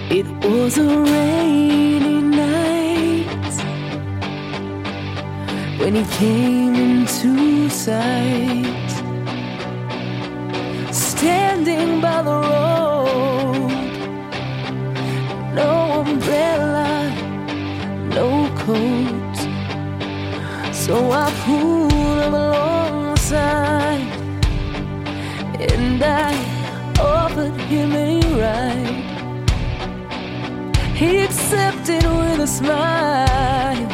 It was a rainy night when he came into sight, standing by the road, no umbrella, no coat. So I pulled him alongside and I offered him a ride. He accepted with a smile,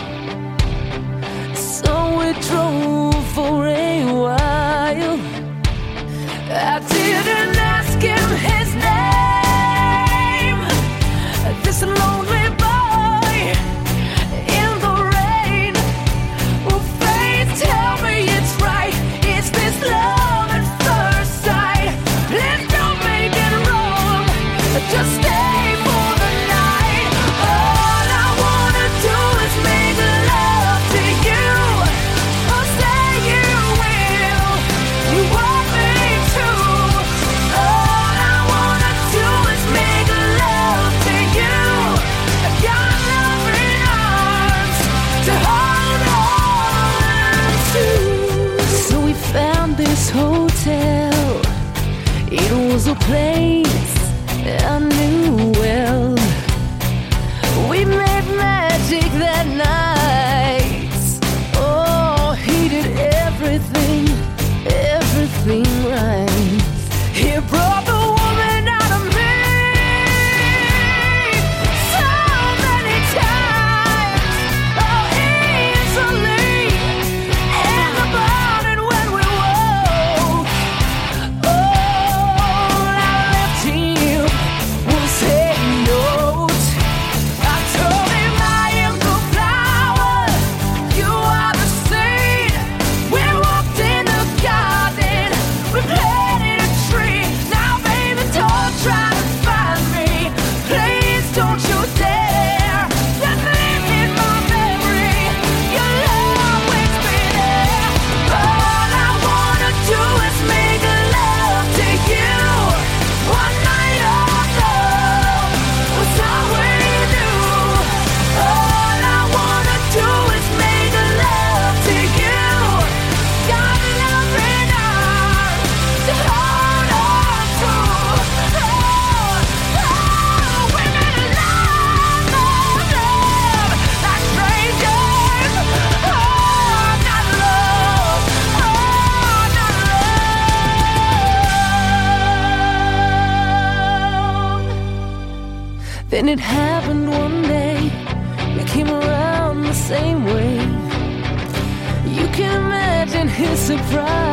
so we drove for a while. I didn't ask him his name, this lonely boy in the rain. Will fate tell me it's right? Is this love at first sight? Please don't make it wrong, just stay for the night. All I wanna do is make love to you. Oh, say you will, you want me to. All I wanna do is make love to you. I've got loving arms to hold on to. So we found this hotel. It was a place I knew well. We made magic that night. Oh, he did everything, everything right. He brought the woman out of me so many times, oh, easily. In the morning when we woke, all I left him was a note. I told him I am the flower, you are the seed. We walked in the garden, we planted a tree. Now baby, don't try to find me, please don't you dare. Just leave in my memory, you'll always be there. All I wanna do is make love to you. One night of love was all we knew. All I wanna do is make love to you. Got loving arms to hold on to. We made love, like strangers. Not love, not love. Then it happened one day, we came around the same way. You can imagine his surprise.